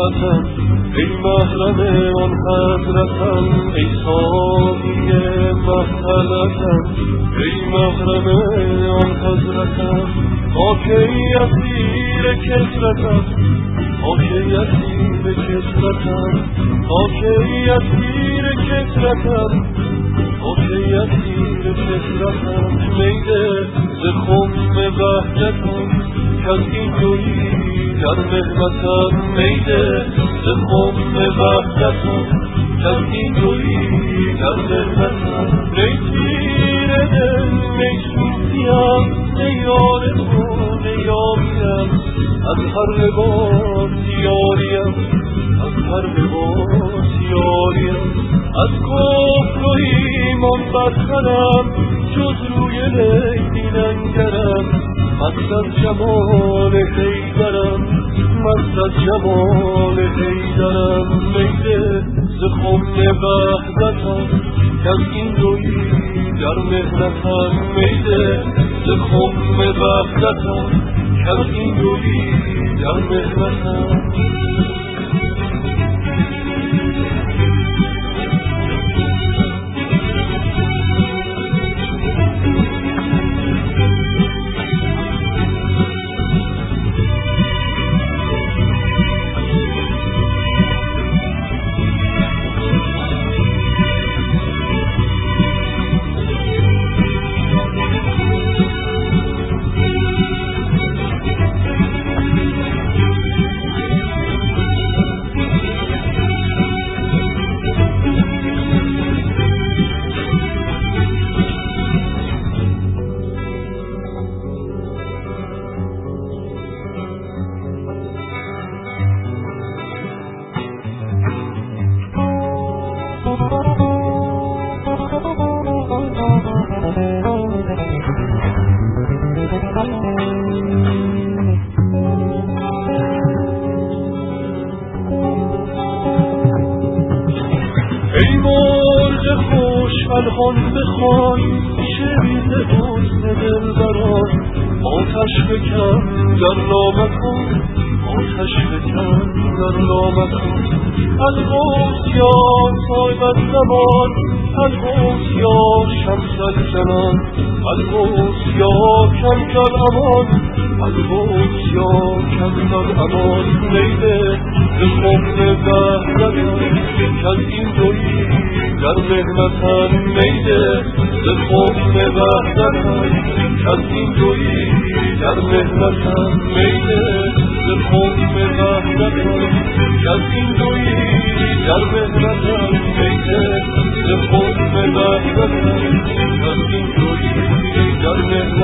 خلوتم ای محرم آن حضرتم ای ساقی محتلتم ای محرم آن حضرتم تا کی اسیر کثرتم تا کی اسیر کثرتم تا کی اسیر کثرتم تا کی اسیر کثرتم میده ز خم وحدتم کز این جویی در مهمتم میده ز خم وحدتم کز این جویی در مهمتم ای تیره دل ای صوفیم ای آرزو ای یاریم از هر لباس یاریم از هر لباس یاریم از کفر و ایمان برترم جز روی لیلی ننگرم مست از جمال حیدرم مست از جمال حیدرم میده ز خم وحدتم کز این روی در مهنتم میده ز خم وحدتم کز این روی در مهنتم ای مرغ خوش الحان بخوان شعر حسن دلبران آتش فکن در نامکان آتش فکن در نامکان الغوث یا صاحب الزمان الغوث یا شمس الجنان الغوث یا کنز الامان الغوث یا کنز الامان میده ز خم وحدتم کز این جویی در مهنتم میده ز خم وحدتم کز این جویی در مهنتم میده ز خم وحدتم کز این جویی در مهنتم میده ز خم وحدتم کز این جویی در مهنتم